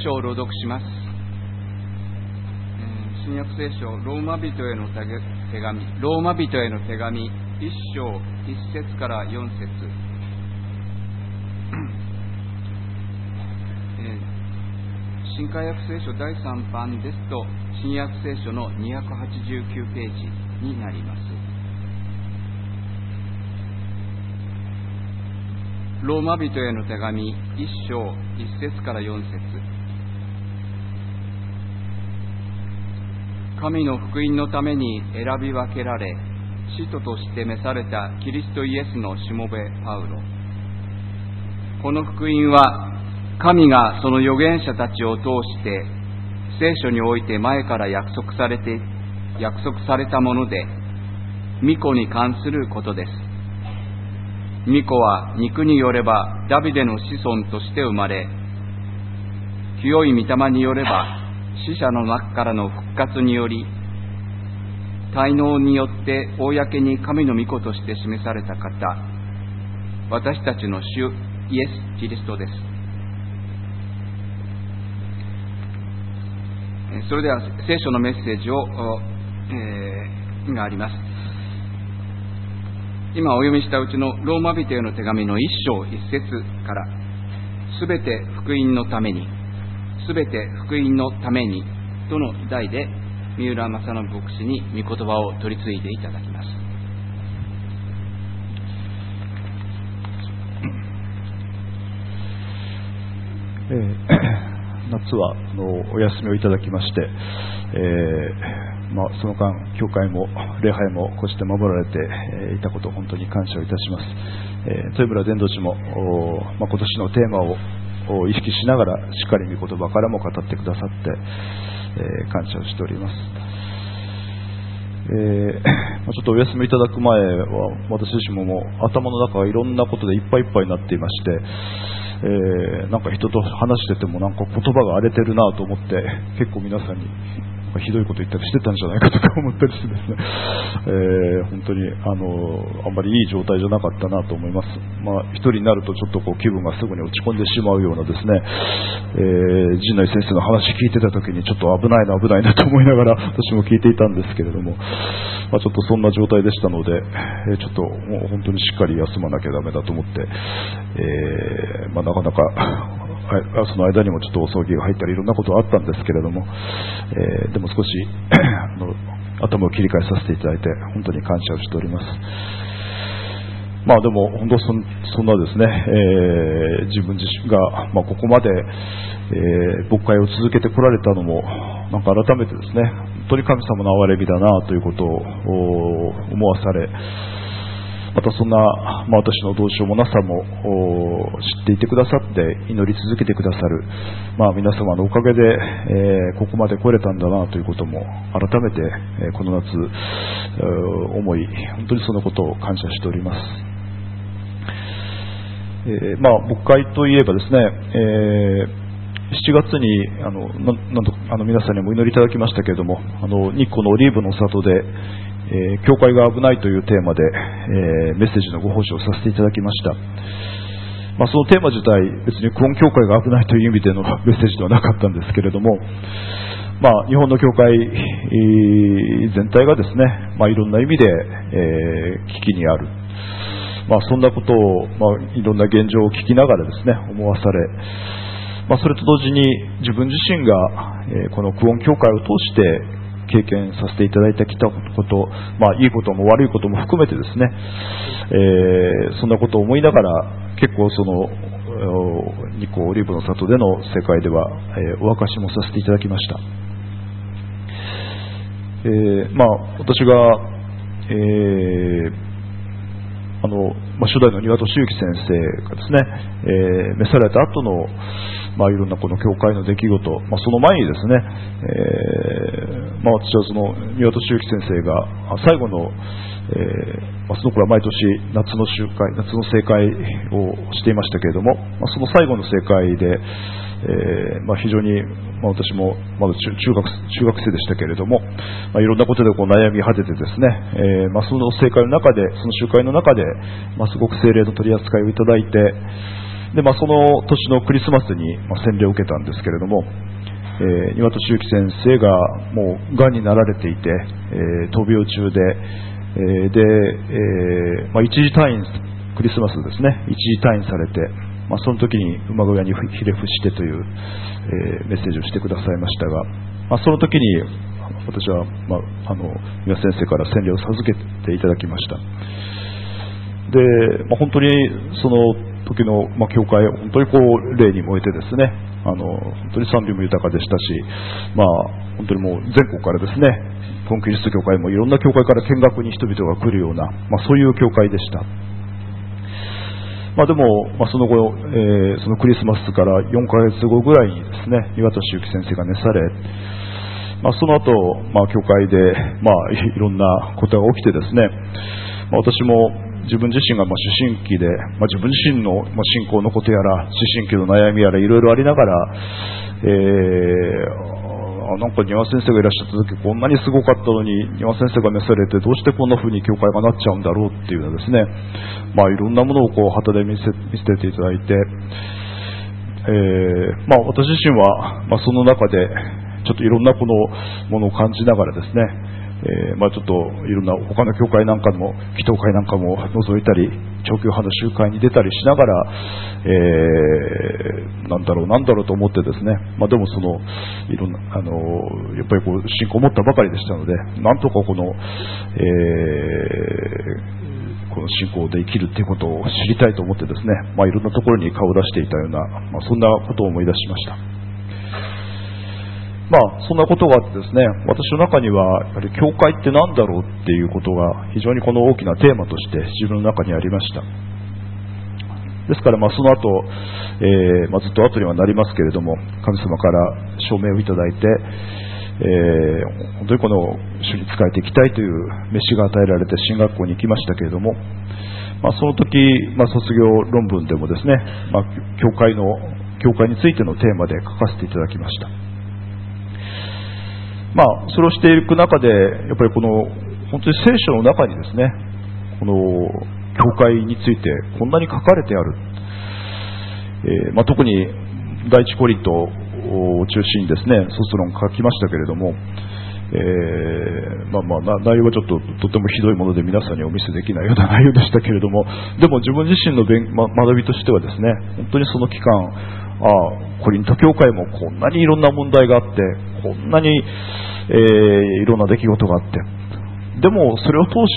書を朗読します。新約聖書ローマ人への手紙1章1節から4節、新海約聖書第3版ですと新約聖書の289ページになります。ローマ人への手紙1章1節から4節、神の福音のために選び分けられ、使徒として召されたキリストイエスのしもべパウロ。この福音は、神がその預言者たちを通して、聖書において前から約束されたもので、御子に関することです。御子は肉によればダビデの子孫として生まれ、清い御霊によれば死者の中からの復活により、滞納によって公に神の御子として示された方、私たちの主イエス・キリストです。それでは聖書のメッセージがあります。今お読みしたうちのローマ人への手紙の1章1節から、すべて福音のために、すべて福音のためにとの題で、三浦正信牧師に御言葉を取り継いでいただきます。 夏はお休みをいただきまして、その間教会も礼拝もこうして守られていたことを本当に感謝をいたします。豊村伝道師も、今年のテーマを意識しながらしっかり御言葉からも語ってくださって、感謝をしております。ちょっとお休みいただく前は私自身ももう頭の中がいろんなことでいっぱいいっぱいになっていまして、なんか人と話しててもなんか言葉が荒れてるなと思って、結構皆さんにひどいこと言ったりしてたんじゃないかとか思ったりしてですね、本当にあんまりいい状態じゃなかったなと思います。一人になるとちょっと気分がすぐに落ち込んでしまうようなですね、陣内先生の話聞いてた時にちょっと危ないなと思いながら私も聞いていたんですけれども、ちょっとそんな状態でしたので、ちょっともう本当にしっかり休まなきゃダメだと思って、なかなかその間にもちょっとお葬儀が入ったりいろんなことがあったんですけれども、でも少し頭を切り替えさせていただいて本当に感謝をしております。でも本当そんなですね、自分自身が、ここまで、牧会を続けてこられたのもなんか改めてですね、本当に神様の憐れみだなということを思わされ、またそんな、私のどうしようもなさも知っていてくださって祈り続けてくださる、皆様のおかげで、ここまで来れたんだなということも改めて、この夏思い、本当にそのことを感謝しております。牧会といえばですね、7月に皆さんにもお祈りいただきましたけれども、日光のオリーブの里で教会が危ないというテーマで、メッセージのご奉仕をさせていただきました。そのテーマ自体別にクオン教会が危ないという意味でのメッセージではなかったんですけれども、日本の教会全体がですね、いろんな意味で、危機にある、そんなことを、いろんな現状を聞きながらですね思わされ、それと同時に自分自身が、このクオン教会を通して経験させていただいてきたこと、いいことも悪いことも含めてですね、そんなことを思いながら結構その日光オリーブの里での世界では、お明かしもさせていただきました。私が、初代の庭戸周樹先生がですね、召された後の、いろんなこの教会の出来事、その前にですね、私はその庭戸周樹先生が最後の、その頃は毎年夏の集会、夏の聖会をしていましたけれども、その最後の聖会で、非常に、私もまだ中学生でしたけれども、いろんなことで悩み果ててですね、その聖会の中で、その集会の中で、すごく聖霊の取り扱いをいただいて、 で、その年のクリスマスに洗礼を受けたんですけれども、岩戸周樹先生がもうがんになられていて、闘病中で、一時退院、クリスマスですね、一時退院されて、その時に馬小屋にひれ伏してという、メッセージをしてくださいましたが、その時に私は、岩先生から洗礼を授けていただきました。で、本当にその時の、教会、本当に霊に燃えてですね、本当に賛美も豊かでしたし、本当にもう全国からですね、本キリスト教会もいろんな教会から見学に人々が来るような、そういう教会でした。でも、その後、そのクリスマスから4ヶ月後ぐらいにですね、岩戸周樹先生が召され、その後、教会で、いろんなことが起きてですね、私も自分自身が思春期で、自分自身の信仰のことやら、思春期の悩みやらいろいろありながら、なんか庭先生がいらっしゃった時こんなにすごかったのに庭先生が召されてどうしてこんな風に教会がなっちゃうんだろうっていうのはですね、いろんなものを旗で見せていただいて、私自身は、その中でちょっといろんなこのものを感じながらですね、ちょっといろんな他の教会なんかも祈祷会なんかも覗いたり長教派の集会に出たりしながら、なんだろうと思ってですね、でもそのいろんなやっぱり信仰を持ったばかりでしたので、なんとかこの信仰で生きるということを知りたいと思ってですね、いろんなところに顔を出していたような、そんなことを思い出しました。そんなことがあってですね、私の中にはやはり教会って何だろうっていうことが非常にこの大きなテーマとして自分の中にありました。ですからその後、ずっと後にはなりますけれども、神様から証明をいただいて、本当にこの主に仕えていきたいという召しが与えられて進学校に行きましたけれども、その時、卒業論文でもですね、教会についてのテーマで書かせていただきました。それをしていく中で、やっぱりこの本当に聖書の中にですね、この教会についてこんなに書かれてある、特に第一コリントを中心にですね、卒論書きましたけれども、内容はちょっととてもひどいもので皆さんにお見せできないような内容でしたけれども、でも自分自身の学びとしてはですね、本当にその期間、コリント教会もこんなにいろんな問題があって、こんなに、いろんな出来事があって、でもそれを通して、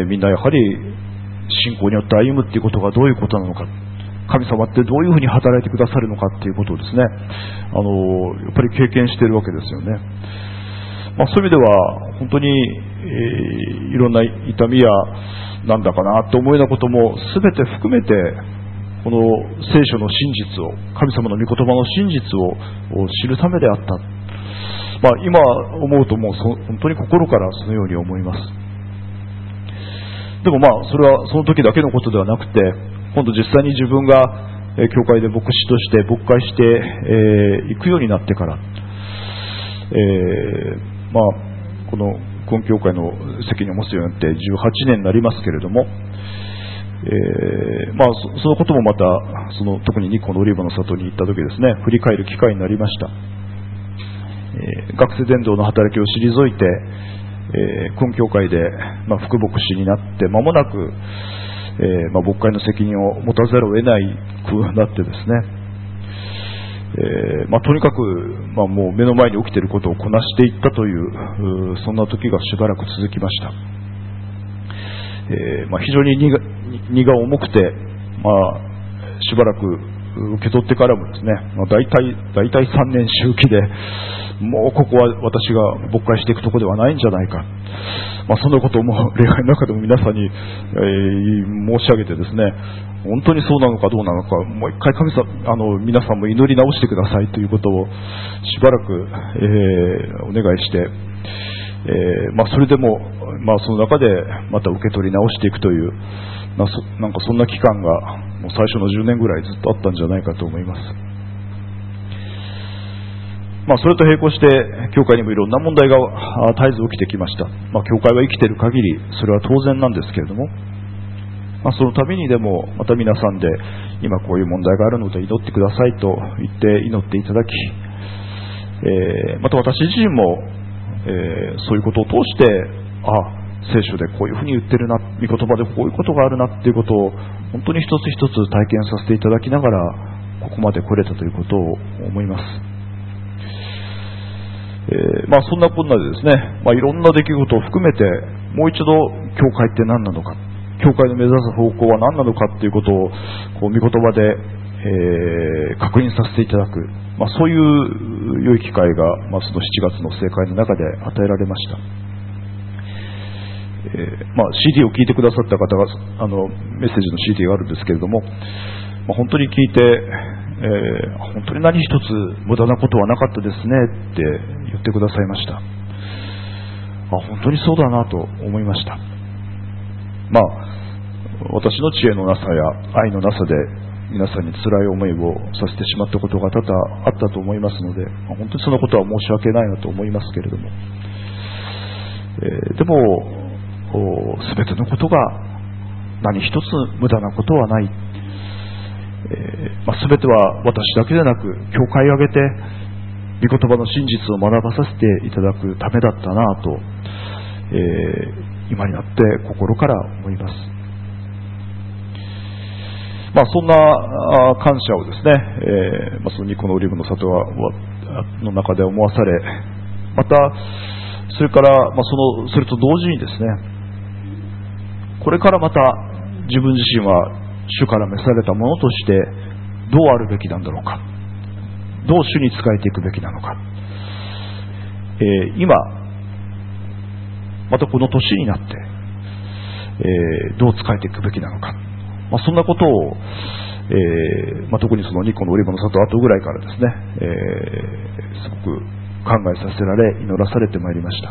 みんなやはり信仰によって歩むっていうことがどういうことなのか、神様ってどういうふうに働いてくださるのかっていうことをですね、やっぱり経験しているわけですよね。そういう意味では本当に、いろんな痛みやなんだかなと思うようなことも全て含めて、この聖書の真実を、神様の御言葉の真実を知るためであった。今思うともう本当に心からそのように思います。でもそれはその時だけのことではなくて、今度実際に自分が教会で牧師として牧会していくようになってから、この今教会の責任を持つようになって18年になりますけれども、そのこともまた特に日光のオリーブの里に行った時ですね、振り返る機会になりました。学生伝道の働きを退いて、今教会で、副牧師になって間もなく、牧会の責任を持たざるを得ないくなってですね、とにかく、もう目の前に起きていることをこなしていったという、そんな時がしばらく続きました。非常に荷が重くて、しばらく受け取ってからもですね、大体3年周期で、もうここは私が牧会していくところではないんじゃないか、そんなことをもう礼拝の中でも皆さんに、申し上げてですね、本当にそうなのかどうなのか、もう一回皆さんも祈り直してくださいということをしばらく、お願いして、それでも、その中でまた受け取り直していくという、なんかそんな期間がもう最初の10年ぐらいずっとあったんじゃないかと思います。それと並行して教会にもいろんな問題が絶えず起きてきました。教会は生きている限りそれは当然なんですけれども、 そのためにでもまた皆さんで今こういう問題があるので祈ってくださいと言って祈っていただき、また私自身も、そういうことを通して聖書でこういうふうに言ってるな、御言葉でこういうことがあるなっていうことを本当に一つ一つ体験させていただきながらここまで来れたということを思います。そんなこんなでですね、いろんな出来事を含めてもう一度教会って何なのか、教会の目指す方向は何なのかっていうことをこう御言葉で、確認させていただく、そういう良い機会が、その7月の聖会の中で与えられました。CD を聞いてくださった方がメッセージの CD があるんですけれども、本当に聞いて、本当に何一つ無駄なことはなかったですねって言ってくださいました。本当にそうだなと思いました。私の知恵のなさや愛のなさで皆さんに辛い思いをさせてしまったことが多々あったと思いますので、本当にそのことは申し訳ないなと思いますけれども、でも全てのことが何一つ無駄なことはない、全ては私だけでなく教会を挙げて御言葉の真実を学ばさせていただくためだったなと、今になって心から思います。そんな感謝をですね、そのニコのオリーブの里の中で思わされ、またそれから、それと同時にですね、これからまた自分自身は主から召されたものとしてどうあるべきなんだろうか、どう主に仕えていくべきなのか、今またこの年になって、どう仕えていくべきなのか、そんなことを、特にそのニコのオリーブの里後ぐらいからですね、すごく考えさせられ祈らされてまいりました。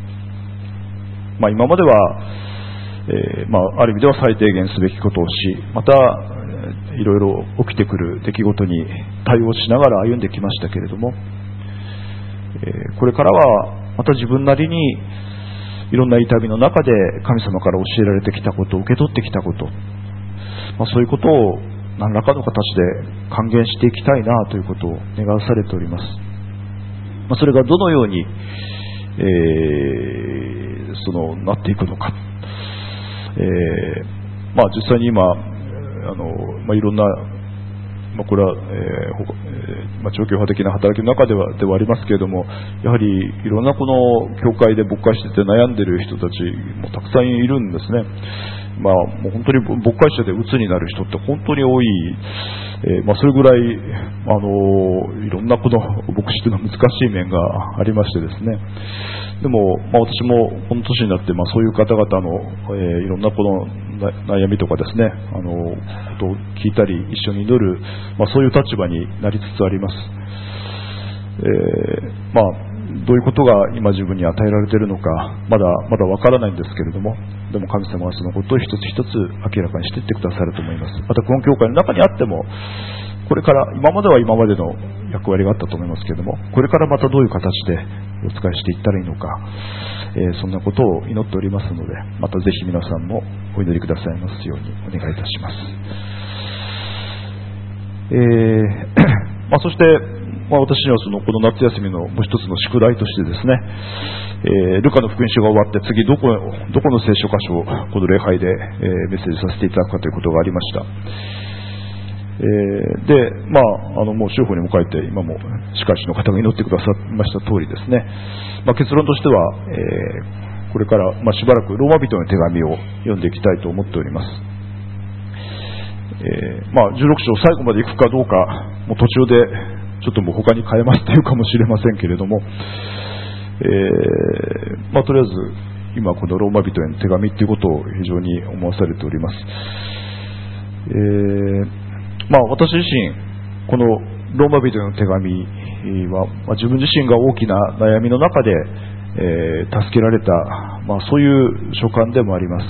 今までは、ある意味では最低限すべきことをし、またいろいろ起きてくる出来事に対応しながら歩んできましたけれども、これからはまた自分なりにいろんな痛みの中で神様から教えられてきたこと、受け取ってきたこと、そういうことを何らかの形で還元していきたいなということを願わされております。それがどのように、なっていくのか、実際に今いろんな、これは、長距離的な働きの中ではありますけれども、やはりいろんなこの教会で牧会してて悩んでいる人たちもたくさんいるんですね。もう本当に牧会者で鬱になる人って本当に多い、それぐらいいろんなこの牧師というのは難しい面がありましてですね。でも、私もこの年になって、そういう方々の、いろんなこの悩みとかですね、ことを聞いたり一緒に祈る、そういう立場になりつつあります。どういうことが今自分に与えられているのかまだわからないんですけれども、でも神様はそのことを一つ一つ明らかにしていってくださると思います。またこの教会の中にあっても、これから今までは今までの役割があったと思いますけれども、これからまたどういう形でお仕えしていったらいいのか、そんなことを祈っておりますので、またぜひ皆さんもお祈りくださいますようにお願いいたします。そして私にはこの夏休みのもう一つの宿題としてですね、ルカの福音書が終わって次どこの聖書箇所をこの礼拝で、メッセージさせていただくかということがありました。で、もう州法にも書いて今も司会者の方が祈ってくださいました通りですね、結論としては、これから、しばらくローマ人の手紙を読んでいきたいと思っております。16章最後まで行くかどうか、もう途中でちょっともう他に変えますというかもしれませんけれども、とりあえず今このローマ人への手紙ということを非常に思わされております。私自身このローマ人への手紙は、自分自身が大きな悩みの中で、助けられた、そういう書簡でもあります。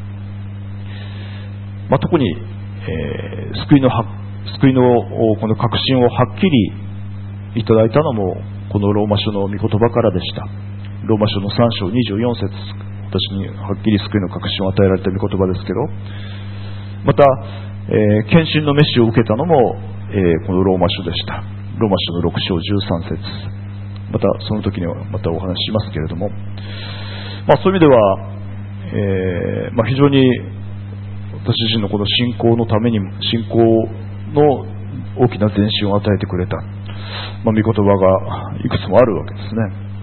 特に、救いのこの確信をはっきりいただいたのもこのローマ書の御言葉からでした。ローマ書の3章24節、私にはっきり救いの確信を与えられた御言葉ですけど、 また、献身の召しを受けたのも、このローマ書でした。ローマ書の6章13節、またその時にはまたお話ししますけれども、そういう意味では、非常に私自身のこの信仰のために、信仰の大きな前進を与えてくれた、御言葉がいくつもあるわけですね。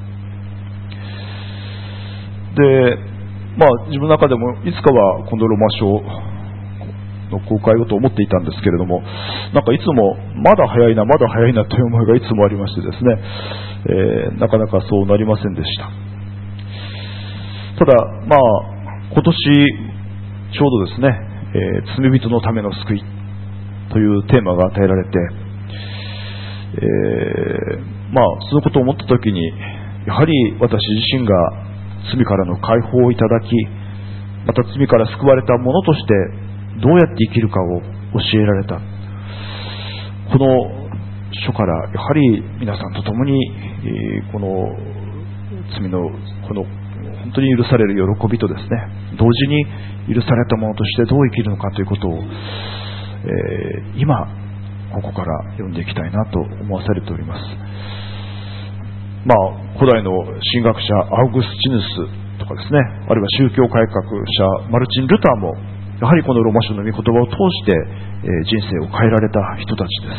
で、自分の中でもいつかはこのローマ書の公開をと思っていたんですけれども、なんかいつもまだ早いなまだ早いなという思いがいつもありましてですね、なかなかそうなりませんでした。ただ今年ちょうどですね、罪人のための救いというテーマが与えられて、そのことを思ったときに、やはり私自身が罪からの解放をいただき、また罪から救われた者としてどうやって生きるかを教えられた。この書からやはり皆さんと共に、この罪のこの本当に許される喜びとですね、同時に許された者としてどう生きるのかということを、今ここから読んでいきたいなと思わされております。古代の神学者アウグスチヌスとかですね、あるいは宗教改革者マルチン・ルターもやはりこのローマ書の御言葉を通して、人生を変えられた人たちです。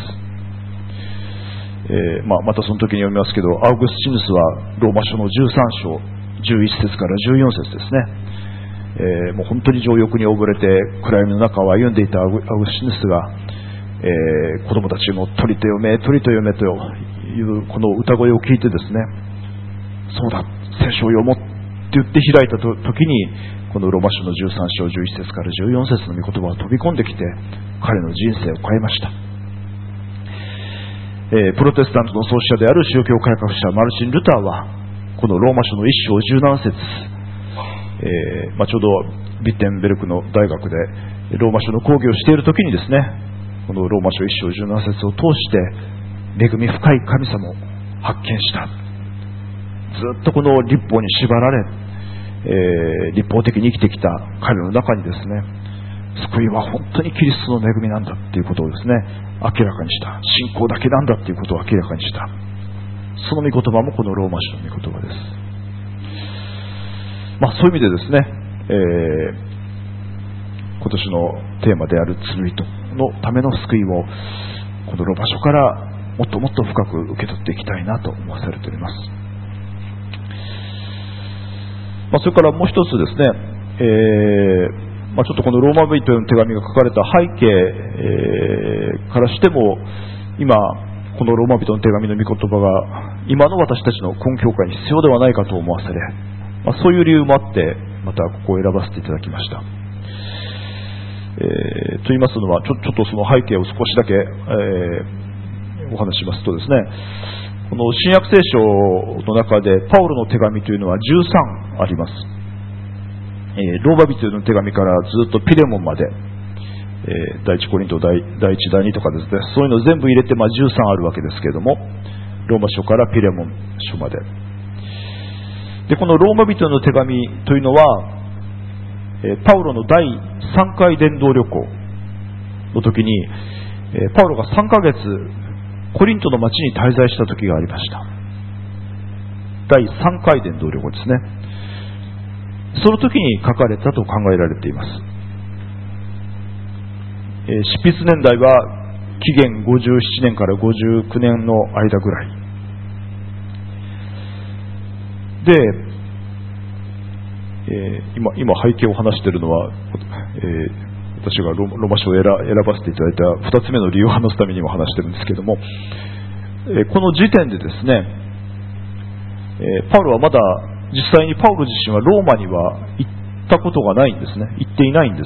またその時に読みますけど、アウグスチヌスはローマ書の13章11節から14節ですね。もう本当に情欲に溺れて暗闇の中を歩んでいたアウグスチヌスが、子供たちも鳥と読め鳥と読めというこの歌声を聞いてですね、そうだ聖書を読もうって言って開いた時に、このローマ書の13章11節から14節の御言葉が飛び込んできて彼の人生を変えました。プロテスタントの創始者である宗教改革者マルチン・ルターはこのローマ書の1章17節、ちょうどビッテンベルクの大学でローマ書の講義をしている時にですね、このローマ書1章17節を通して恵み深い神様を発見した。ずっとこの律法に縛られ、律法的に生きてきた彼の中にですね、救いは本当にキリストの恵みなんだっていうことをですね、明らかにした。信仰だけなんだっていうことを明らかにした。その御言葉もこのローマ書の御言葉です。そういう意味でですね、今年のテーマである罪人のための救いをこのローマ書からもっともっと深く受け取っていきたいなと思わされております。それからもう一つですね、ちょっとこのローマ人への手紙が書かれた背景、からしても今このローマ人の手紙の御言葉が今の私たちの根教会に必要ではないかと思わされ、そういう理由もあってまたここを選ばせていただきました。と言いますのはちょっとその背景を少しだけ、お話ししますとですね、この新約聖書の中でパウロの手紙というのは13あります。ローマ人への手紙からずっとピレモンまで、第一コリント第1第2とかですね、そういうのを全部入れて13あるわけですけれども、ローマ書からピレモン書までで、このローマ人への手紙というのは、パウロの第3回伝道旅行の時に、パウロが3ヶ月コリントの町に滞在した時がありました。第3回伝道旅行ですね。その時に書かれたと考えられています。執筆年代は紀元57年から59年の間ぐらいで、今背景を話しているのは、私がローマ書を選ばせていただいた2つ目の理由を話すためにも話しているんですけれども、この時点でですね、パウロはまだ実際にパウロ自身はローマには行ったことがないんですね。行っていないんです。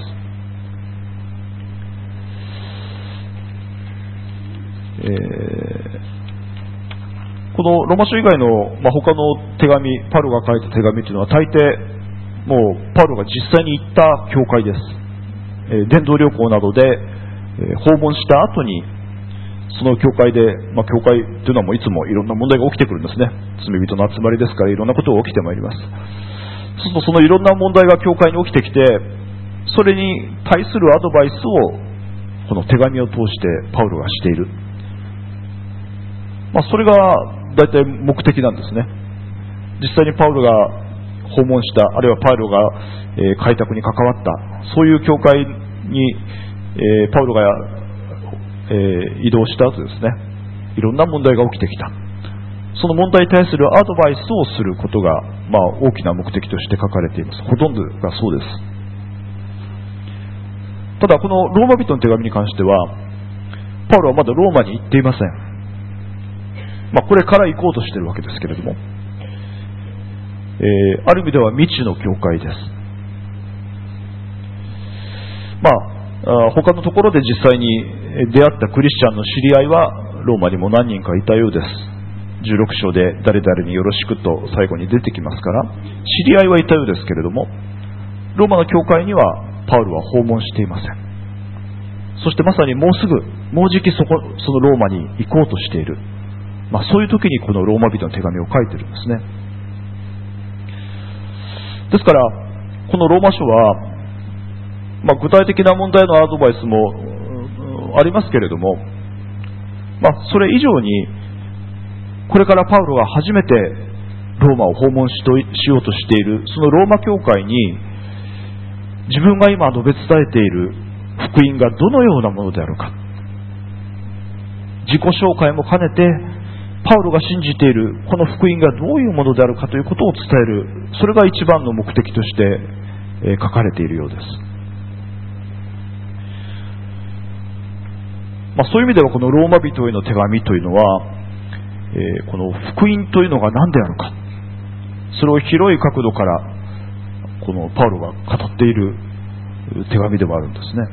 このローマ書以外の、他の手紙、パウロが書いた手紙というのは大抵もうパウロが実際に行った教会です。伝道旅行などで、訪問した後にその教会で、教会というのはもういつもいろんな問題が起きてくるんですね。罪人の集まりですからいろんなことが起きてまいります。そうするとそのいろんな問題が教会に起きてきて、 それに対するアドバイスをこの手紙を通してパウロがしている、それが大体目的なんですね。実際にパウロが訪問した、あるいはパウロが開拓に関わった、そういう教会にパウロが移動した後ですね、いろんな問題が起きてきた。その問題に対するアドバイスをすることが、大きな目的として書かれています。ほとんどがそうです。ただこのローマ人の手紙に関しては、パウロはまだローマに行っていません。これから行こうとしているわけですけれども、ある意味では未知の教会です。他のところで実際に出会ったクリスチャンの知り合いはローマにも何人かいたようです。16章で誰々によろしくと最後に出てきますから、知り合いはいたようですけれども、ローマの教会にはパウロは訪問していません。そしてまさにもうじきそのローマに行こうとしている、そういう時にこのローマ人の手紙を書いてるんですね。ですからこのローマ書は、具体的な問題のアドバイスもありますけれども、それ以上にこれからパウロが初めてローマを訪問しようとしているそのローマ教会に、自分が今述べ伝えている福音がどのようなものであるか、自己紹介も兼ねてパウロが信じているこの福音がどういうものであるかということを伝える、それが一番の目的として書かれているようです。そういう意味ではこのローマ人への手紙というのは、この福音というのが何であるか、それを広い角度からこのパウロが語っている手紙でもあるんですね。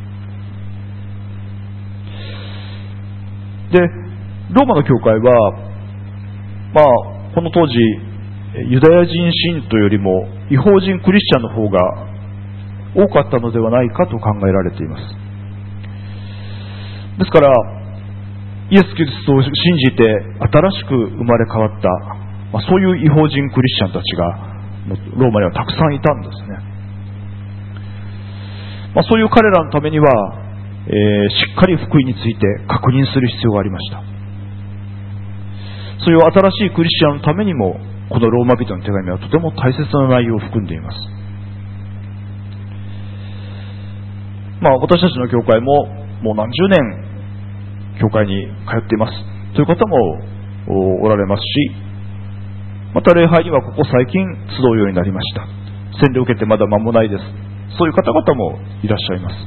で、ローマの教会は、この当時ユダヤ人信徒よりも異邦人クリスチャンの方が多かったのではないかと考えられています。ですからイエス・キリストを信じて新しく生まれ変わった、そういう異邦人クリスチャンたちがローマにはたくさんいたんですね。そういう彼らのためには、しっかり福音について確認する必要がありました。そういう新しいクリスチャンのためにもこのローマ人の手紙はとても大切な内容を含んでいます。私たちの教会ももう何十年教会に通っていますという方もおられますし、また礼拝にはここ最近集うようになりました。洗礼を受けてまだ間もないです。そういう方々もいらっしゃいます。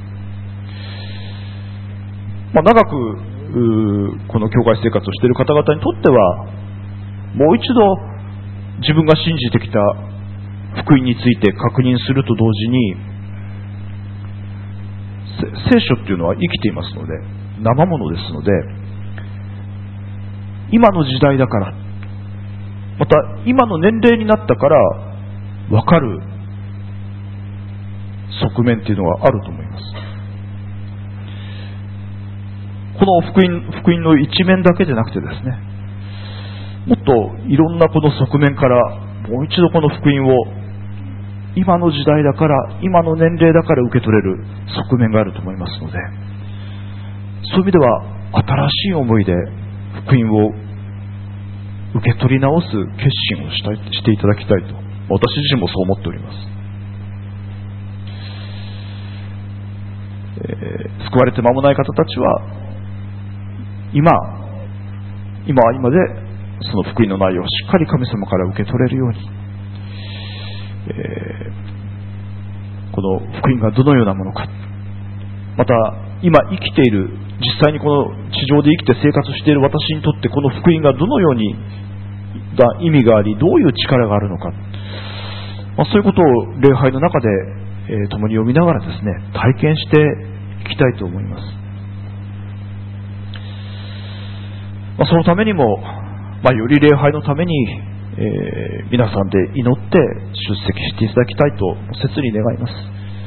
長くこの教会生活をしている方々にとっては、もう一度自分が信じてきた福音について確認すると同時に、聖書っていうのは生きていますので、生ものですので、今の時代だから、また今の年齢になったから分かる側面っていうのはあると思います。この福音の一面だけでなくてですね、もっといろんなこの側面からもう一度この福音を今の時代だから、今の年齢だから受け取れる側面があると思いますので、そういう意味では新しい思いで福音を受け取り直す決心をしていただきたいと、私自身もそう思っております。救われて間もない方たちは今は今でその福音の内容をしっかり神様から受け取れるように、この福音がどのようなものか、また今生きている、実際にこの地上で生きて生活している私にとってこの福音がどのように意味があり、どういう力があるのか、そういうことを礼拝の中で、共に読みながらですね、体験していきたいと思います。そのためにも、より礼拝のために、皆さんで祈って出席していただきたいと切に願います。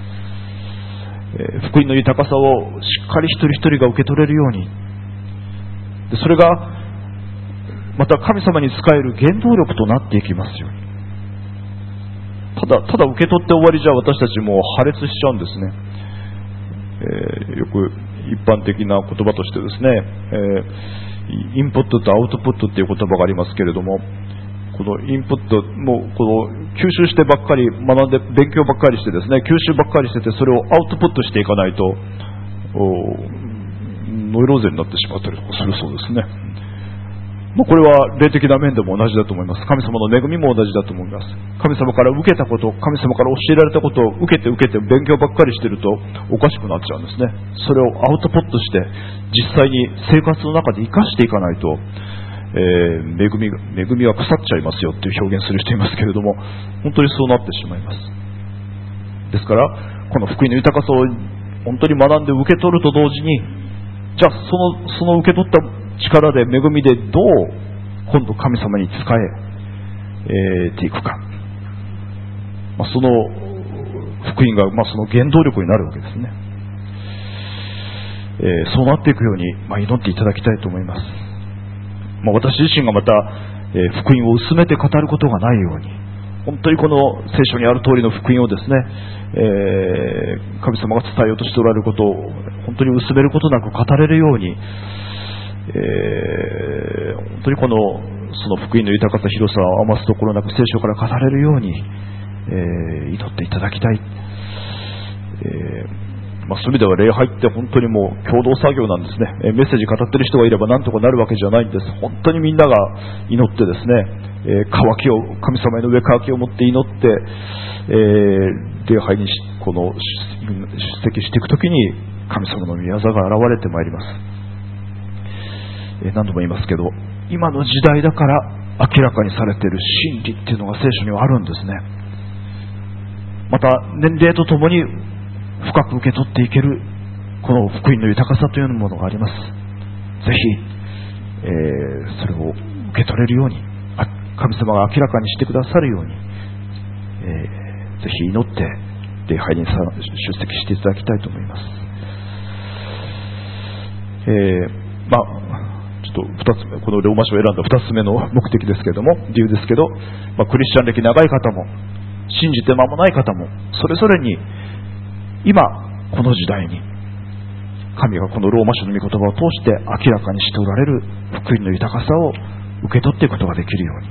福音の豊かさをしっかり一人一人が受け取れるように、でそれがまた神様に仕える原動力となっていきますように、 ただ受け取って終わりじゃ私たちも破裂しちゃうんですね。よく一般的な言葉としてですね、インプットとアウトプットっていう言葉がありますけれども、このインプットもこの吸収してばっかり学んで勉強ばっかりしてですね、吸収ばっかりしてて、それをアウトプットしていかないとノイローゼになってしまったりとかするそうですね。これは霊的な面でも同じだと思います。神様の恵みも同じだと思います。神様から受けたこと、神様から教えられたことを受けて勉強ばっかりしてるとおかしくなっちゃうんですね。それをアウトプットして実際に生活の中で生かしていかないと、恵みは腐っちゃいますよっていう表現する人いますけれども、本当にそうなってしまいます。ですからこの福音の豊かさを本当に学んで受け取ると同時に、じゃあその受け取った力で、恵みでどう今度神様に仕えていくか、その福音が、その原動力になるわけですね。そうなっていくように、祈っていただきたいと思います。私自身がまた、福音を薄めて語ることがないように、本当にこの聖書にある通りの福音をですね、神様が伝えようとしておられることを本当に薄めることなく語れるように、本当にその福音の豊かさ、広さを余すところなく聖書から語れるように、祈っていただきたい。そういう意味では礼拝って本当にもう共同作業なんですね。メッセージ語ってる人がいれば何とかなるわけじゃないんです。本当にみんなが祈ってですね、神様への上渇きを持って祈って、礼拝に出席していくときに神様の御業が現れてまいります。何度も言いますけど、今の時代だから明らかにされている真理っていうのが聖書にはあるんですね。また年齢とともに深く受け取っていけるこの福音の豊かさというものがあります。ぜひ、それを受け取れるように、神様が明らかにしてくださるように、ぜひ祈って礼拝に出席していただきたいと思います。ちょっと2つ目、このローマ書を選んだ2つ目の目的ですけれども、理由ですけど、クリスチャン歴長い方も信じて間もない方もそれぞれに今この時代に神がこのローマ書の御言葉を通して明らかにしておられる福音の豊かさを受け取っていくことができるように、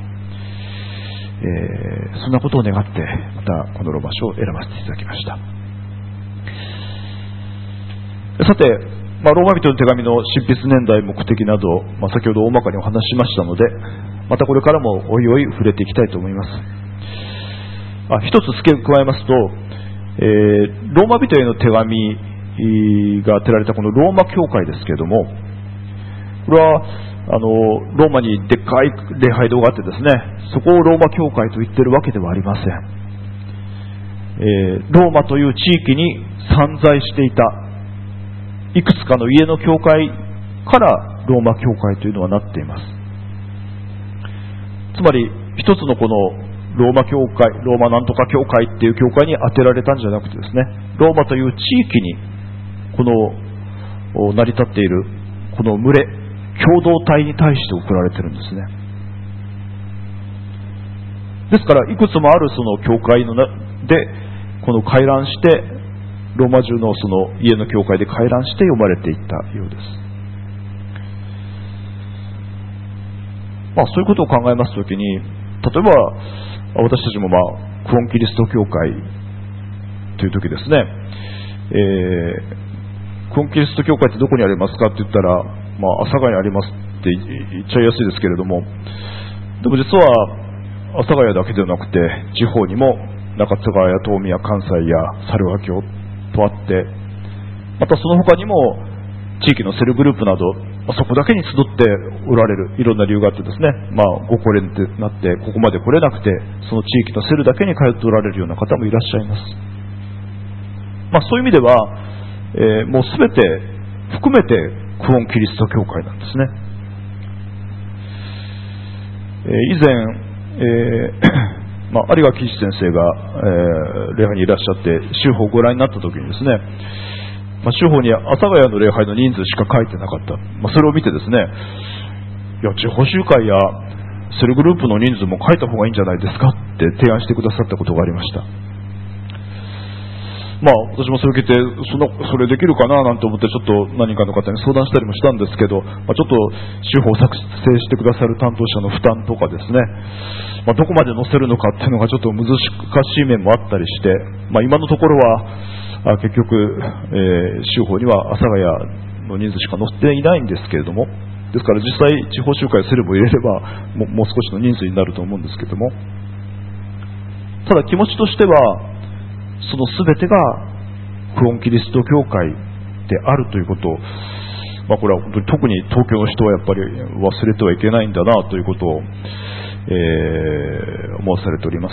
そんなことを願ってまたこのローマ書を選ばせていただきました。さて、ローマ人の手紙の執筆年代、目的など、先ほど大まかにお話ししましたので、またこれからもおいおい触れていきたいと思います。一つ付け加えますと、ローマ人への手紙が当てられたこのローマ教会ですけれども、これはローマにでっかい礼拝堂があってですね、そこをローマ教会と言っているわけではありません。ローマという地域に散在していたいくつかの家の教会からローマ教会というのはなっています。つまり一つのこのローマ教会、ローマなんとか教会っていう教会に当てられたんじゃなくてですね、ローマという地域にこの成り立っているこの群れ、共同体に対して送られてるんですね。ですからいくつもあるその教会のでこの回覧してローマ中のその家の教会で回覧して読まれていったようです。そういうことを考えますときに、例えば私たちもクオンキリスト教会という時ですね、クオンキリスト教会ってどこにありますかって言ったら、阿佐ヶ谷にありますって言っちゃいやすいですけれども、でも実は阿佐ヶ谷だけではなくて地方にも中津川や東宮、関西や猿ヶ京とあって、またその他にも地域のセルグループなど、そこだけに集っておられるいろんな理由があってですね、ご高齢になってここまで来れなくて、その地域のセルだけに通っておられるような方もいらっしゃいます。そういう意味では、もう全て含めてクオンキリスト教会なんですね。以前、有賀喜一先生が、礼拝にいらっしゃって週報をご覧になった時にですね、週報に阿佐ヶ谷の礼拝の人数しか書いてなかった。それを見てですね、いや地方集会やセルグループの人数も書いた方がいいんじゃないですかって提案してくださったことがありました。私もそれを聞いてそれできるかななんて思ってちょっと何かの方に相談したりもしたんですけど、ちょっと手法を作成してくださる担当者の負担とかですね、どこまで載せるのかっていうのがちょっと難しい面もあったりして、今のところは結局、手法には阿佐ヶ谷の人数しか載っていないんですけれども、ですから実際地方集会セレブを入れればもう少しの人数になると思うんですけども、ただ気持ちとしてはその全てが福音キリスト教会であるということを、これは本当に特に東京の人はやっぱり忘れてはいけないんだなということを、思わされております。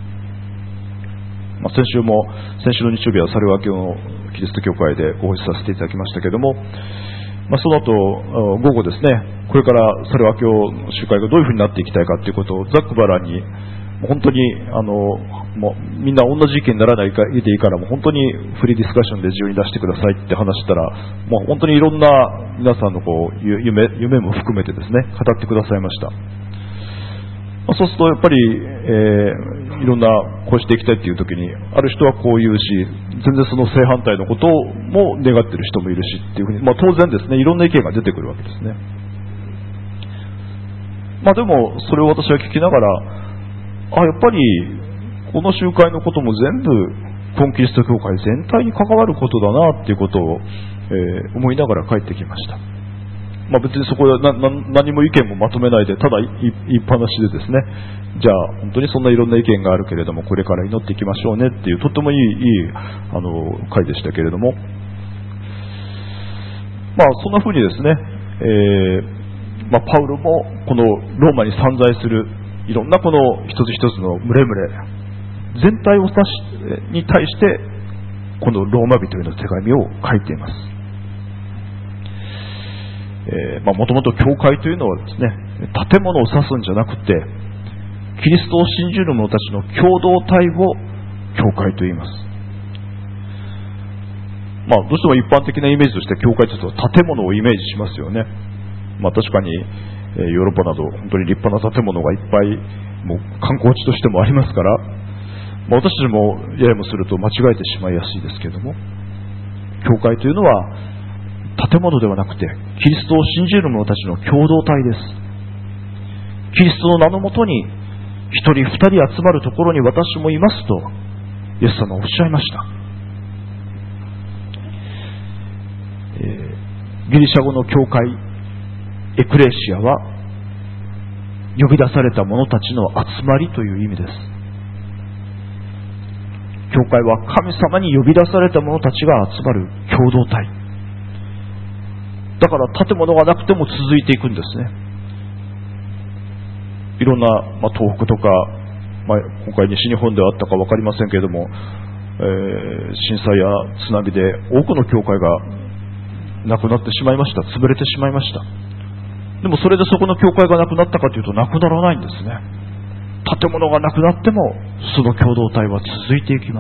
先週の日曜日はサルワ教のキリスト教会でご奉仕させていただきましたけれども、その後午後ですね、これからサルワ教の集会がどういうふうになっていきたいかということをざっくばらんに本当にもうみんな同じ意見にならないでいいから、もう本当にフリーディスカッションで自由に出してくださいって話したら、もう本当にいろんな皆さんの夢も含めてですね語ってくださいました。そうするとやっぱり、いろんなこうしていきたいっていう時にある人はこう言うし、全然その正反対のことも願っている人もいるしっていうふうに、当然ですねいろんな意見が出てくるわけですね。でもそれを私は聞きながら、やっぱりこの集会のことも全部福音キリスト教会全体に関わることだなっていうことを、思いながら帰ってきました。別にそこで何も意見もまとめないでただ言いっぱなしでですね、じゃあ本当にそんないろんな意見があるけれどもこれから祈っていきましょうねっていうとってもいい会でしたけれども、そんな風にですね、パウロもこのローマに散在するいろんなこの一つ一つの群れ全体に対してこのローマ人への手紙を書いています。もともと教会というのはですね、建物を指すんじゃなくてキリストを信じる者たちの共同体を教会と言います。どうしても一般的なイメージとして教会というと建物をイメージしますよね。確かにヨーロッパなど本当に立派な建物がいっぱいもう観光地としてもありますから、私たちもややもすると間違えてしまいやすいですけれども、教会というのは建物ではなくてキリストを信じる者たちの共同体です。キリストの名のもとに一人二人集まるところに私もいますとイエス様はおっしゃいました。ギリシャ語の教会エクレシアは呼び出された者たちの集まりという意味です。教会は神様に呼び出された者たちが集まる共同体だから、建物がなくても続いていくんですね。いろんな、東北とか、今回西日本ではあったか分かりませんけれども、震災や津波で多くの教会がなくなってしまいました。潰れてしまいました。でもそれでそこの教会がなくなったかというとなくならないんですね。建物がなくなってもその共同体は続いていきます。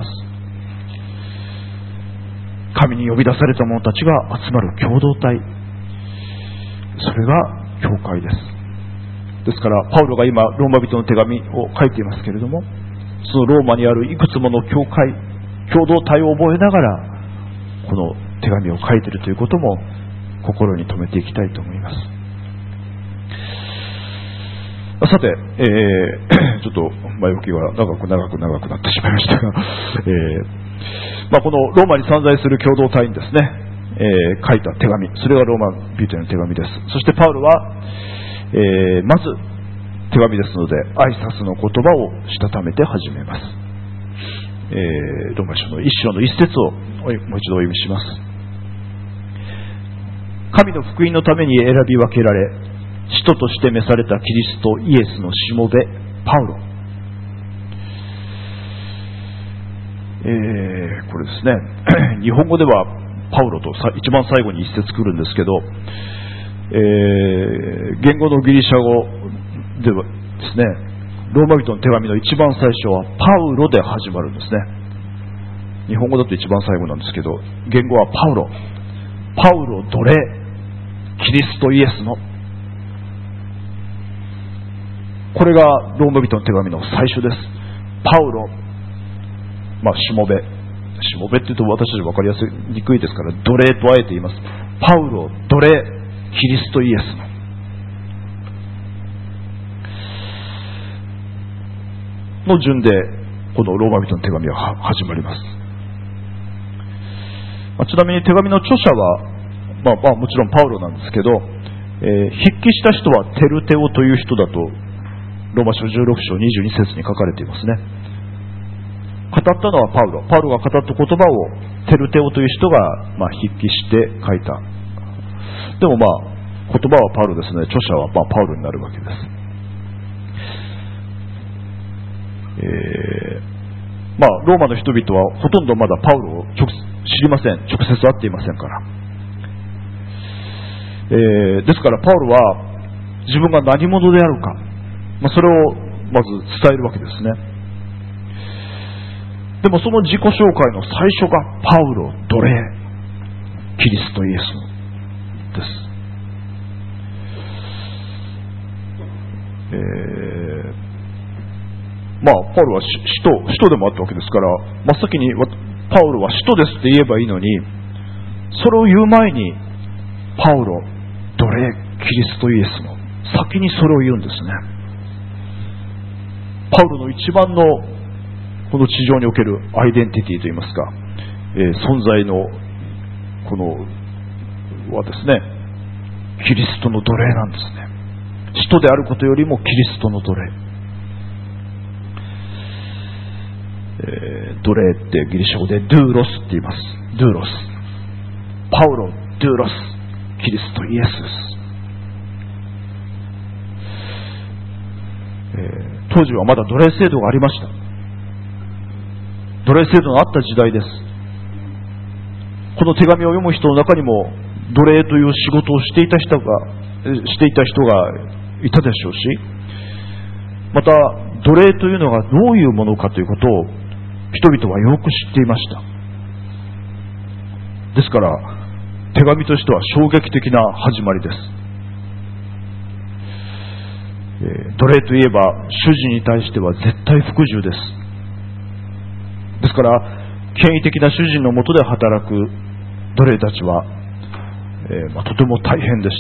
神に呼び出された者たちが集まる共同体、それが教会です。ですからパウロが今ローマ人の手紙を書いていますけれども、そのローマにあるいくつもの教会共同体を覚えながらこの手紙を書いているということも心に留めていきたいと思います。さて、ちょっと前置きが長くなってしまいましたが、このローマに散在する共同体にですね、書いた手紙、それがローマ人への手紙です。そしてパウロは、まず手紙ですので挨拶の言葉をしたためて始めます。ローマ書の1章の1節をもう一度お読みします。神の福音のために選び分けられ使徒として召されたキリストイエスのしもべパウロ、これですね、日本語ではパウロと一番最後に一節来るんですけど、言語のギリシャ語ではですね、ローマ人の手紙の一番最初はパウロで始まるんですね。日本語だと一番最後なんですけど、言語はパウロ奴隷キリストイエスのこれがローマ人の手紙の最初です。パウロ、しもべって言うと私たち分かりやすいにくいですから、奴隷とあえて言います。パウロ、奴隷、キリストイエスの順でこのローマ人の手紙は始まります。ちなみに手紙の著者は、もちろんパウロなんですけど、筆記した人はテルテオという人だとローマ書16章22節に書かれていますね。語ったのはパウロが語った言葉をテルテオという人が筆記して書いた。でも言葉はパウロですね。著者はパウロになるわけです。ローマの人々はほとんどまだパウロを知りません。直接会っていませんから。ですからパウロは自分が何者であるか、それをまず伝えるわけですね。でもその自己紹介の最初がパウロ、奴隷、キリストイエスです。パウロは使徒でもあったわけですから、真っ先にパウロは使徒ですって言えばいいのに、それを言う前にパウロ、奴隷、キリストイエスの先にそれを言うんですね。パウロの一番のこの地上におけるアイデンティティといいますか、存在のこのはですね、キリストの奴隷なんですね。使徒であることよりもキリストの奴隷。奴隷ってギリシャ語でドゥーロスって言います。ドゥーロス。パウロ、ドゥーロス、キリストイエスです。当時はまだ奴隷制度がありました。奴隷制度のあった時代です。この手紙を読む人の中にも奴隷という仕事をしていた人がいたでしょうし、また奴隷というのがどういうものかということを人々はよく知っていました。ですから手紙としては衝撃的な始まりです。奴隷といえば主人に対しては絶対服従です。ですから権威的な主人の下で働く奴隷たちは、とても大変でした。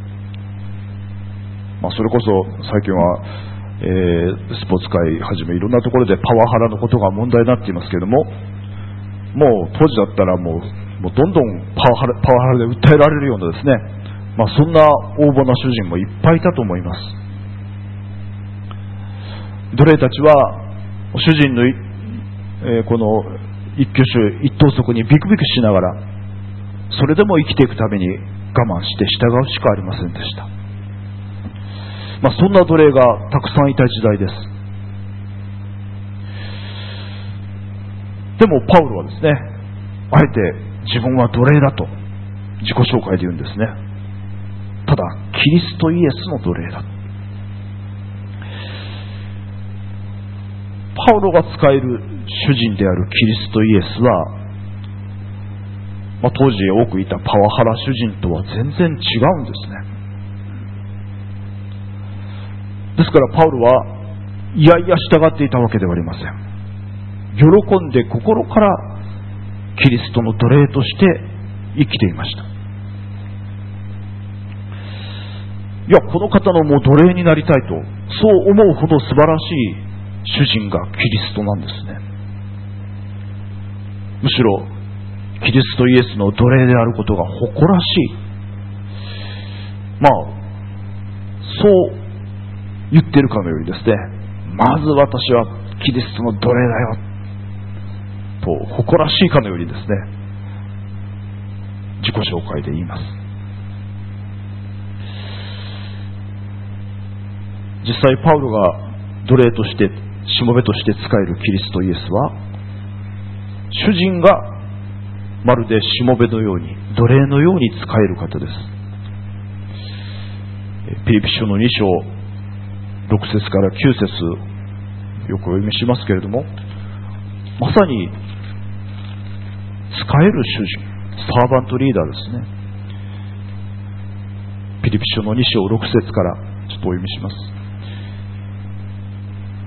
それこそ最近は、スポーツ界はじめいろんなところでパワハラのことが問題になっていますけれども、もう当時だったらもうどんどんパワハラで訴えられるようなですね、そんな横暴な主人もいっぱいいたと思います。奴隷たちは主人の、この一挙手一投足にビクビクしながら、それでも生きていくために我慢して従うしかありませんでした。そんな奴隷がたくさんいた時代です。でもパウロはですね、あえて自分は奴隷だと自己紹介で言うんですね。ただキリストイエスの奴隷だ。パウロが仕える主人であるキリストイエスは、当時多くいたパワハラ主人とは全然違うんですね。ですからパウロはいやいや従っていたわけではありません。喜んで心からキリストの奴隷として生きていました。この方のもう奴隷になりたいと、そう思うほど素晴らしい主人がキリストなんですね。むしろキリストイエスの奴隷であることが誇らしい。そう言ってるかのようにですね、まず私はキリストの奴隷だよと誇らしいかのようにですね、自己紹介で言います。実際パウロが奴隷としてしもべとして仕えるキリストイエスは、主人がまるでしもべのように奴隷のように仕える方です。ピリピ書の2章6節から9節よくお読みしますけれども、まさに仕える主人、サーバントリーダーですね。ピリピ書の2章6節からちょっとお読みします。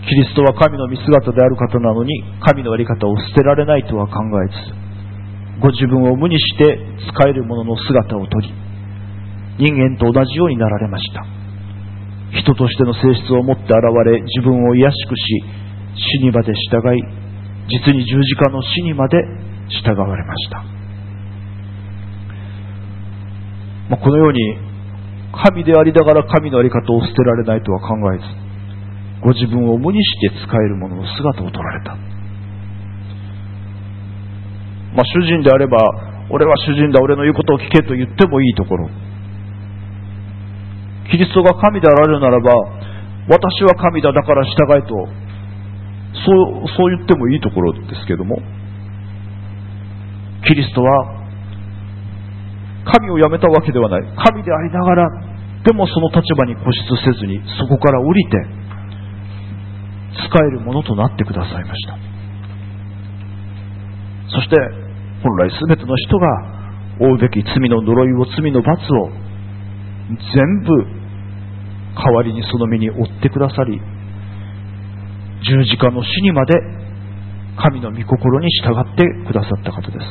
キリストは神の見姿である方なのに、神のあり方を捨てられないとは考えず、ご自分を無にして仕える者の姿をとり、人間と同じようになられました。人としての性質を持って現れ、自分を卑しくし、死にまで従い、実に十字架の死にまで従われました。このように、神でありながら神のあり方を捨てられないとは考えず、ご自分を無にして仕える者の姿を取られた。主人であれば、俺は主人だ、俺の言うことを聞けと言ってもいいところ、キリストが神であられるならば、私は神だ、だから従えと、そう言ってもいいところですけども、キリストは神をやめたわけではない。神でありながら、でもその立場に固執せずに、そこから降りて仕えるものとなってくださいました。そして本来すべての人が負うべき罪の呪いを、罪の罰を全部代わりにその身に負ってくださり、十字架の死にまで神の御心に従ってくださった方です。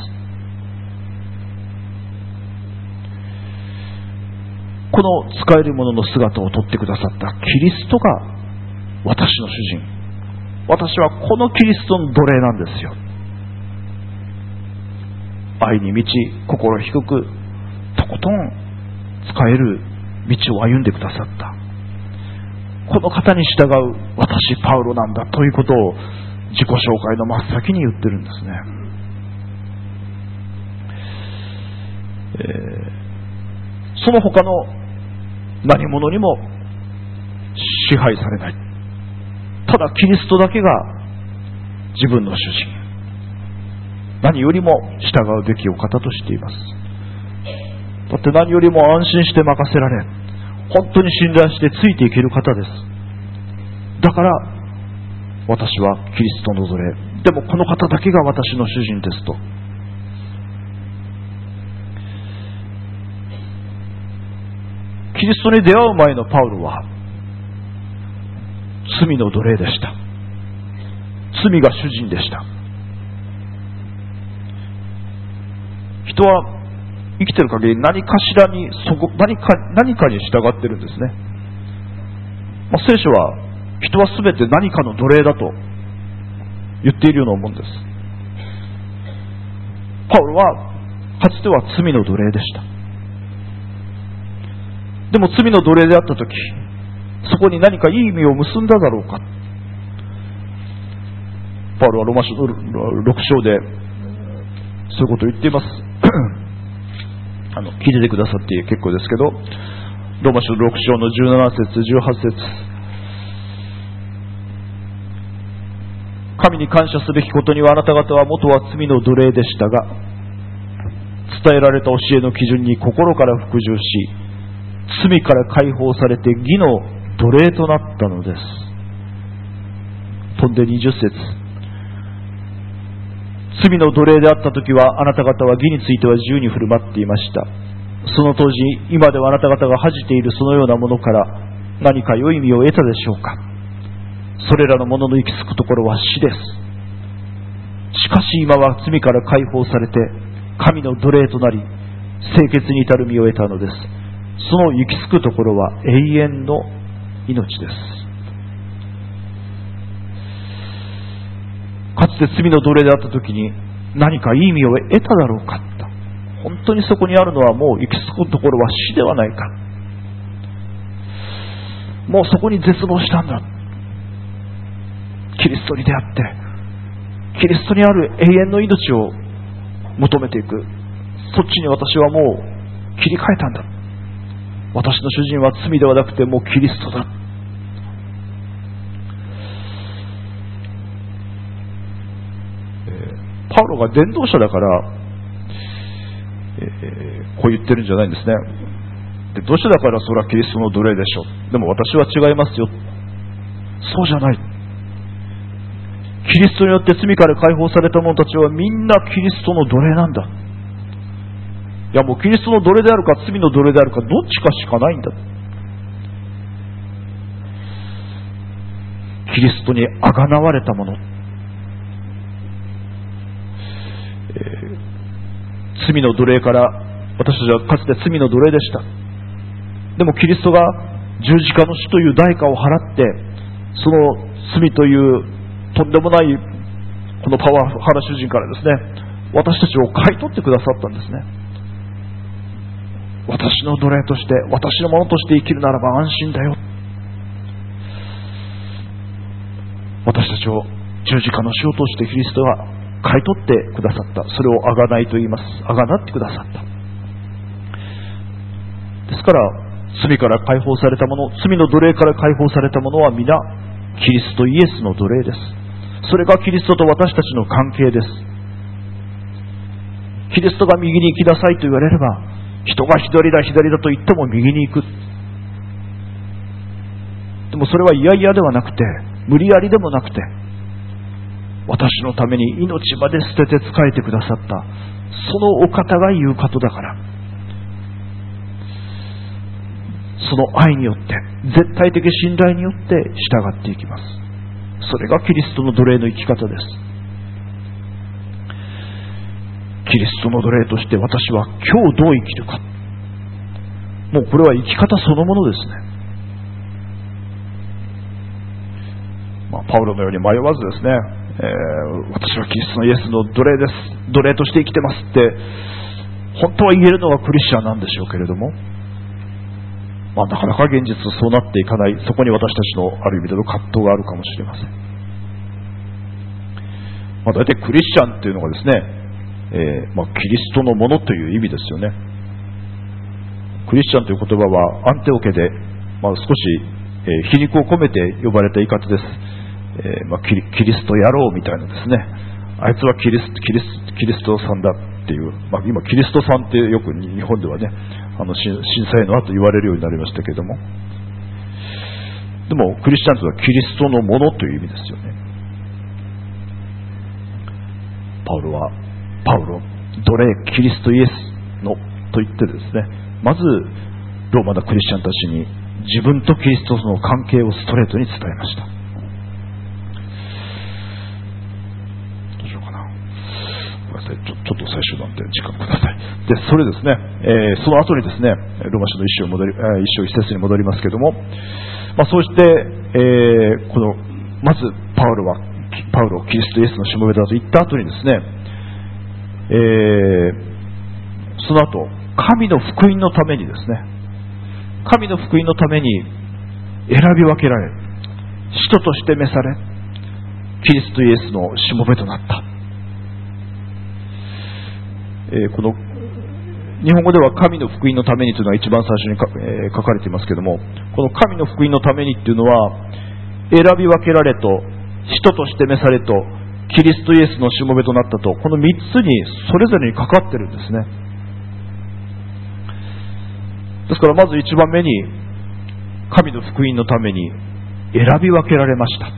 この使える者の姿をとってくださったキリストが私の主人。私はこのキリストの奴隷なんですよ。愛に満ち、心低く、とことん使える道を歩んでくださった。この方に従う私パウロなんだということを自己紹介の真っ先に言ってるんですね。その他の何者にも支配されない。ただキリストだけが自分の主人、何よりも従うべきお方としています。だって何よりも安心して任せられ、本当に信頼してついていける方です。だから私はキリストの奴隷、でもこの方だけが私の主人ですと。キリストに出会う前のパウロは罪の奴隷でした。罪が主人でした。人は生きてる限り何かしらに何かに従ってるんですね。聖書は人はすべて何かの奴隷だと言っているようなもんです。パウロはかつては罪の奴隷でした。でも罪の奴隷であったとき、そこに何かいい意味を結んだだろうか。パウロはローマ書の6章でそういうことを言っています。聞いててくださって結構ですけど、ローマ書6章の17節18節、神に感謝すべきことには、あなた方は元は罪の奴隷でしたが、伝えられた教えの基準に心から服従し、罪から解放されて義の奴隷となったのです。飛んで20節、罪の奴隷であったときは、あなた方は義については自由に振る舞っていました。その当時、今ではあなた方が恥じているそのようなものから何か良い意味を得たでしょうか。それらのものの行き着くところは死です。しかし今は罪から解放されて神の奴隷となり、清潔に至る身を得たのです。その行き着くところは永遠の命です。かつて罪の奴隷であったときに何かいい意味を得ただろうか。本当にそこにあるのはもう行き着くところは死ではないか。もうそこに絶望したんだ。キリストに出会ってキリストにある永遠の命を求めていく。そっちに私はもう切り替えたんだ。私の主人は罪ではなくてもうキリストだ。パウロが伝道者だから、こう言ってるんじゃないんですね。伝道者だからそれはキリストの奴隷でしょ。でも私は違いますよ。そうじゃない。キリストによって罪から解放された者たちはみんなキリストの奴隷なんだ。いやもうキリストの奴隷であるか罪の奴隷であるかどっちかしかないんだ。 キリストにあがなわれたもの、罪の奴隷から、私たちはかつて罪の奴隷でした。でもキリストが十字架の死という代価を払って、その罪というとんでもないこのパワハラ主人からですね、私たちを買い取ってくださったんですね。私の奴隷として、私のものとして生きるならば安心だよ。私たちを十字架の死を通してキリストが買い取ってくださった。それを贖いと言います。贖ってくださった。ですから罪から解放されたもの、罪の奴隷から解放されたものは皆キリストイエスの奴隷です。それがキリストと私たちの関係です。キリストが右に行きなさいと言われれば、人が左だ左だと言っても右に行く。でもそれは嫌々ではなくて、無理やりでもなくて、私のために命まで捨てて仕えてくださった、そのお方が言うことだから、その愛によって、絶対的信頼によって従っていきます。それがキリストの奴隷の生き方です。キリストの奴隷として私は今日どう生きるか、もうこれは生き方そのものですね。パウロのように迷わずですね、私はキリストのイエスの奴隷です、奴隷として生きてますって本当は言えるのがクリスチャンなんでしょうけれども、なかなか現実そうなっていかない。そこに私たちのある意味での葛藤があるかもしれません。大体クリスチャンっていうのがですね、キリストのものという意味ですよね。クリスチャンという言葉はアンテオケで、少し、皮肉を込めて呼ばれた言い方です。キリスト野郎みたいなですね、あいつはキリストさんだっていう、今キリストさんってよく日本ではね、震災の後言われるようになりましたけれども、でもクリスチャンというのはキリストのものという意味ですよね。パウロ奴隷キリストイエスのと言ってですね、まずローマのクリスチャンたちに自分とキリストとの関係をストレートに伝えました。どうしようかな、ちょっと最終なんで時間ください。でそれですね、その後にですね、ローマ書の一章一節に戻りますけれども、そうして、まずパウロをキリストイエスのしもべだと言った後にですね、その後神の福音のためにですね、神の福音のために選び分けられ、使徒として召され、キリストイエスのしもべとなった。この日本語では神の福音のためにというのが一番最初に書かれていますけれども、この神の福音のためにというのは、選び分けられと、使徒として召されと、キリストイエスのしもべとなったと、この3つにそれぞれにかかってるんですね。ですからまず一番目に、神の福音のために選び分けられました。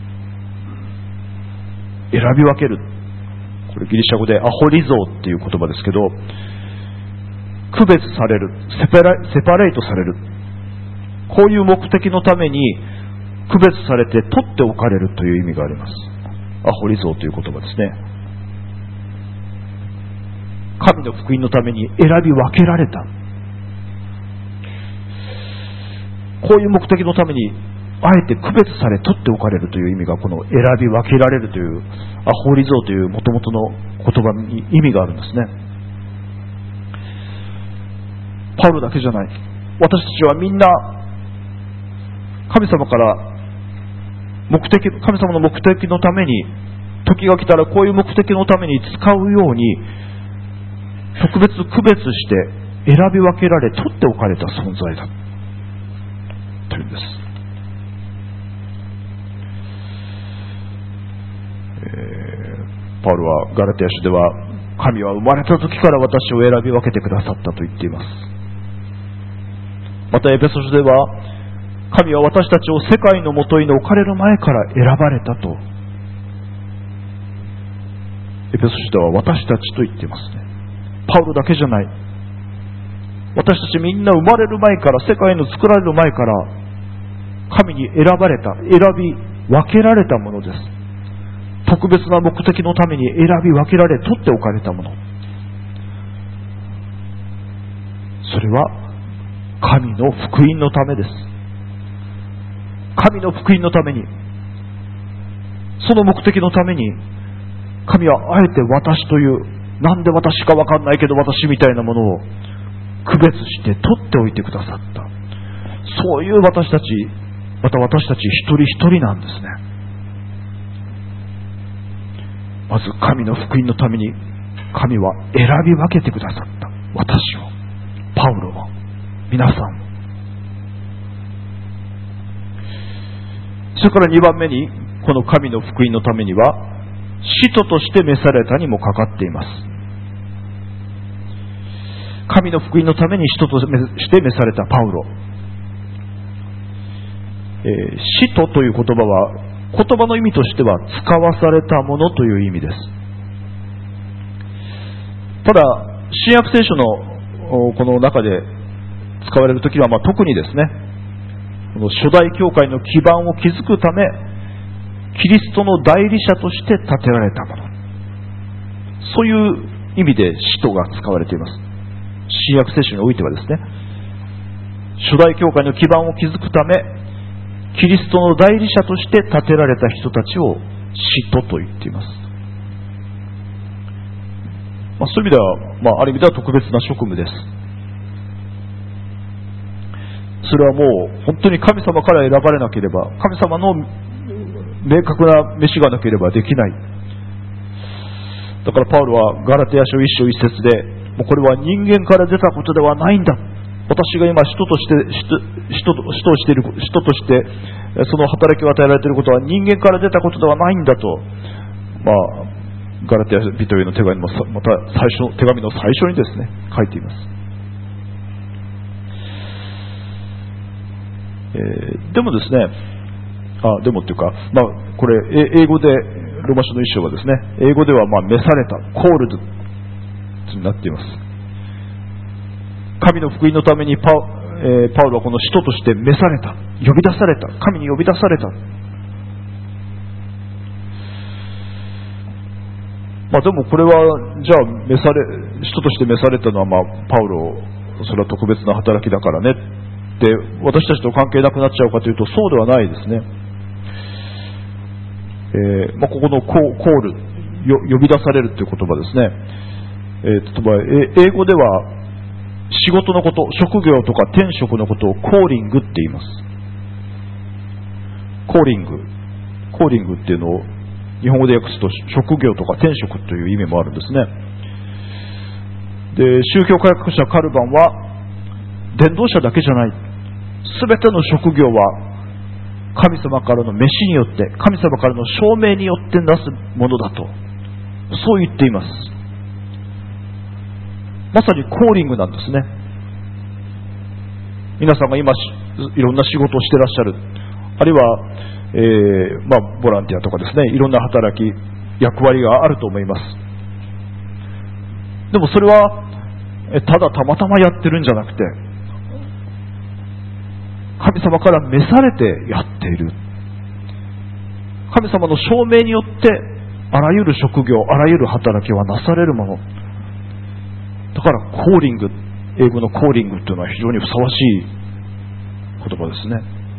選び分ける、これギリシャ語でアホリゾーっていう言葉ですけど、区別される、セパレートされる、こういう目的のために区別されて取っておかれるという意味があります。アホリゾーという言葉ですね。神の福音のために選び分けられた、こういう目的のためにあえて区別され取っておかれるという意味が、この選び分けられるというアホリゾーという元々の言葉に意味があるんですね。パウロだけじゃない、私たちはみんな神様の目的のために、時が来たらこういう目的のために使うように特別区別して選び分けられ取っておかれた存在だというんです。パウロはガラテヤ書では、神は生まれた時から私を選び分けてくださったと言っています。またエペソ書では、神は私たちを世界のもとに置かれる前から選ばれたと、エペソ書では私たちと言っていますね。パウロだけじゃない、私たちみんな生まれる前から、世界の作られる前から神に選ばれた、選び分けられたものです。特別な目的のために選び分けられ、取っておかれたもの。それは神の福音のためです。神の福音のために、その目的のために、神はあえて私という、なんで私か分かんないけど私みたいなものを区別して取っておいてくださった。そういう私たち、また私たち一人一人なんですね。まず神の福音のために神は選び分けてくださった。私を、パウロを、皆さんを。それから2番目に、この神の福音のためには使徒として召されたにもかかっています。神の福音のために使徒として召されたパウロ。使徒という言葉は、言葉の意味としては使わされたものという意味です。ただ新約聖書のこの中で使われるときは、特にですね、この初代教会の基盤を築くためキリストの代理者として立てられたもの、そういう意味で使徒が使われています。新約聖書においてはですね、初代教会の基盤を築くためキリストの代理者として立てられた人たちを使徒と言っています。そういう意味では、ある意味では特別な職務です。それはもう本当に神様から選ばれなければ、神様の明確な召しがなければできない。だからパウロはガラテヤ書1章1節で、もうこれは人間から出たことではないんだ、私が今使徒としてその働きを与えられていることは人間から出たことではないんだと、ガラテヤ人への手紙もまた手紙の最初にですね書いています。でもですね、でもっていうか、これ英語でローマ書の一章はですね、英語では召された、コールドになっています。神の福音のためにパウロはこの使徒として召された、呼び出された、神に呼び出された。でもこれはじゃあ使徒として召されたのは、パウロ、それは特別な働きだからねって私たちと関係なくなっちゃうかというと、そうではないですね。ここのコール、呼び出されるという言葉ですね。例えば英語では仕事のこと、職業とか転職のことをコーリングって言います。コーリングっていうのを日本語で訳すと職業とか転職という意味もあるんですね。で、宗教改革者カルバンは伝道者だけじゃない、すべての職業は神様からの召しによって、神様からの証明によってなすものだと、そう言っています。まさにコーリングなんですね。皆さんが今いろんな仕事をしてらっしゃる、あるいは、ボランティアとかですね、いろんな働き、役割があると思います。でもそれはただたまたまやってるんじゃなくて、神様から召されてやっている。神様の証明によってあらゆる職業、あらゆる働きはなされるものだから、コーリング、英語のコーリングというのは非常にふさわしい言葉ですね。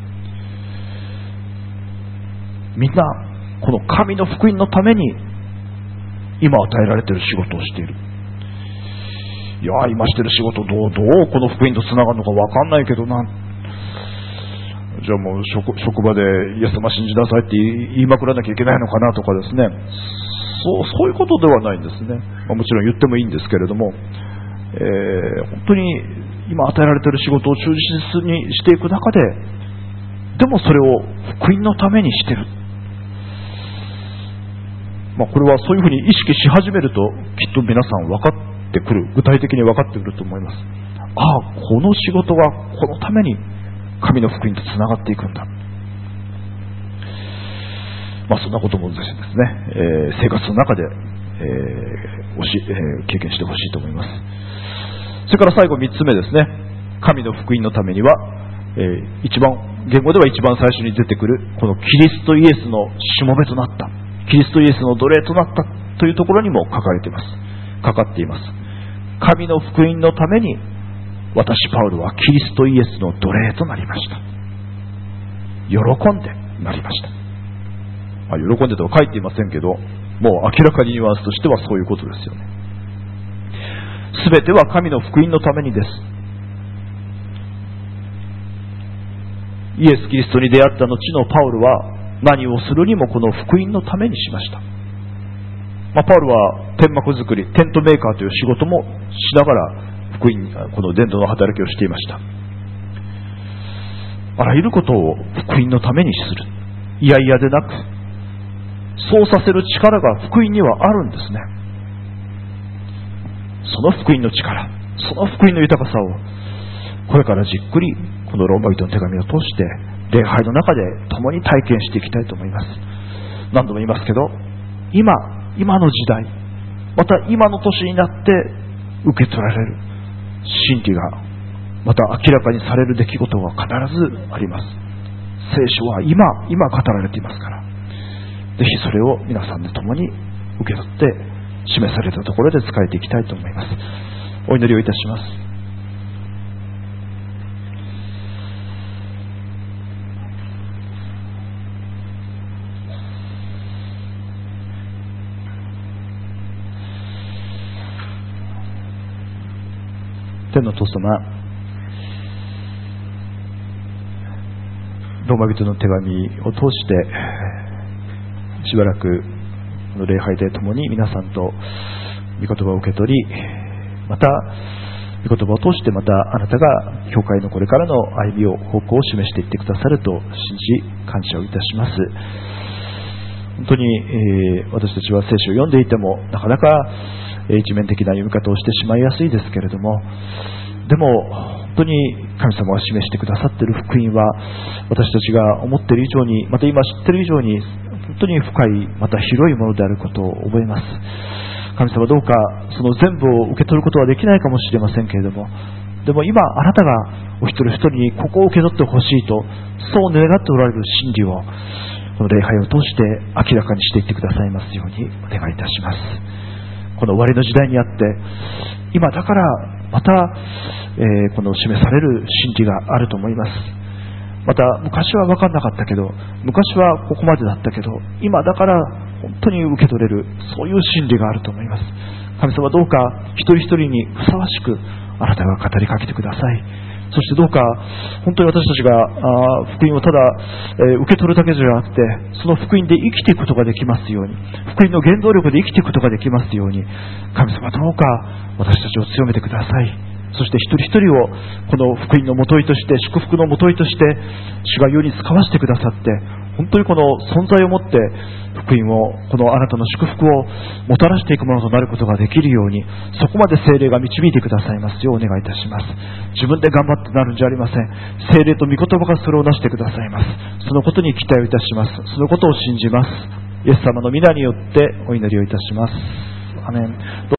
みんなこの神の福音のために今与えられている仕事をしている。いや、今している仕事どうこの福音とつながるのか分かんないけどな、じゃあもう 職場でイエス様信じなさいって言いまくらなきゃいけないのかなとかですね、そういうことではないんですね。もちろん言ってもいいんですけれども、本当に今与えられている仕事を忠実にしていく中で、でもそれを福音のためにしている。これはそういうふうに意識し始めると、きっと皆さん分かってくる、具体的に分かってくると思います。この仕事はこのために神の福音とつながっていくんだ。そんなこともですね、生活の中で、経験してほしいと思います。それから最後3つ目ですね。神の福音のためには、一番言語では一番最初に出てくるこのキリストイエスのしもべとなった、キリストイエスの奴隷となったというところにも書かれています。かかっています。神の福音のために私パウロはキリストイエスの奴隷となりました。喜んでなりました。喜んでとは書いていませんけど、もう明らかにニュアンスとしてはそういうことですよね。すべては神の福音のためにです。イエス・キリストに出会った後のパウロは何をするにもこの福音のためにしました。パウロは天幕作り、テントメーカーという仕事もしながら福音、この伝道の働きをしていました。あらゆることを福音のためにする。いやいやでなく、そうさせる力が福音にはあるんですね。その福音の力、その福音の豊かさをこれからじっくりこのローマ人の手紙を通して礼拝の中で共に体験していきたいと思います。何度も言いますけど、今の時代、また今の年になって受け取られる真理がまた明らかにされる出来事は必ずあります。聖書は今語られていますから、ぜひそれを皆さんで共に受け取って示されたところで使えていきたいと思います。お祈りをいたします。天の父様、ローマ人の手紙を通してしばらく礼拝で共に皆さんと御言葉を受け取り、また御言葉を通してまたあなたが教会のこれからの歩みを方向を示していってくださると信じ感謝をいたします。本当に、私たちは聖書を読んでいてもなかなか一面的な読み方をしてしまいやすいですけれども、でも本当に神様が示してくださっている福音は私たちが思っている以上に、また今知っている以上に本当に深い、また広いものであることを覚えます。神様、どうかその全部を受け取ることはできないかもしれませんけれども、でも今あなたがお一人一人にここを受け取ってほしいとそう願っておられる真理をこの礼拝を通して明らかにしていってくださいますようにお願いいたします。この終わりの時代にあって今だからまた、この示される真理があると思います。また昔は分かんなかったけど、昔はここまでだったけど、今だから本当に受け取れる、そういう真理があると思います。神様、どうか一人一人にふさわしくあなたが語りかけてください。そしてどうか本当に私たちが福音をただ、受け取るだけじゃなくて、その福音で生きていくことができますように、福音の原動力で生きていくことができますように、神様、どうか私たちを強めてください。そして一人一人をこの福音のもといとして、祝福のもといとして主が世に使わせてくださって、本当にこの存在をもって福音を、このあなたの祝福をもたらしていくものとなることができるように、そこまで聖霊が導いてくださいますようお願いいたします。自分で頑張ってなるんじゃありません。聖霊と御言葉がそれをなしてくださいます。そのことに期待をいたします。そのことを信じます。イエス様の皆によってお祈りをいたします。アメン。